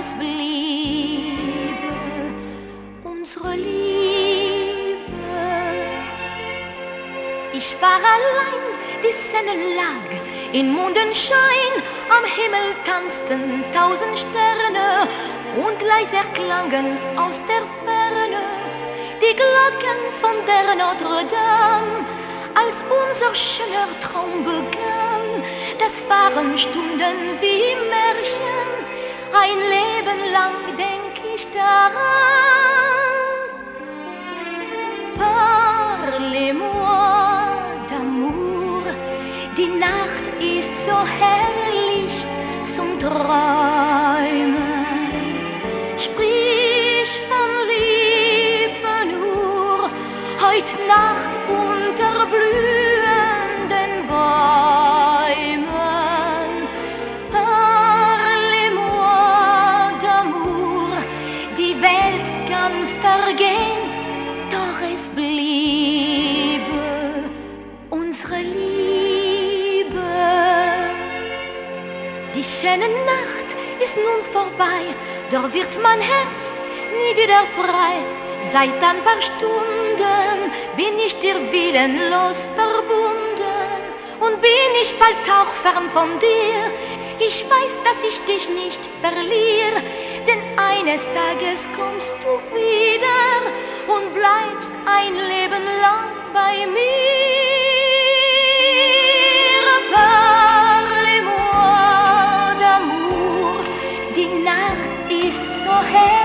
es bliebe unsere Liebe. Ich war allein, die Sonne lag in Mondenschein, am Himmel tanzten 1000 Sterne und leiser klangen aus der Ferne die Glocken von der Notre-Dame. Als unser schöner Traum begann, das waren Stunden wie Märchen, ein Leben lang denk ich daran. Parlez-moi d'amour, die Nacht ist so herrlich zum Träumen. Sprich von Liebe nur, heut Nacht unter blühenden Bäumen. Parlez-moi d'amour, die Welt kann vergehen, doch es bliebe unsere Liebe. Die schöne Nacht ist nun vorbei, doch wird mein Herz nie wieder frei. Seit ein paar Stunden bin ich dir willenlos verbunden und bin ich bald auch fern von dir. Ich weiß, dass ich dich nicht verliere, denn eines Tages kommst du wieder und bleibst ein Leben lang bei mir. Parlez-moi d'amour, die Nacht ist so hell.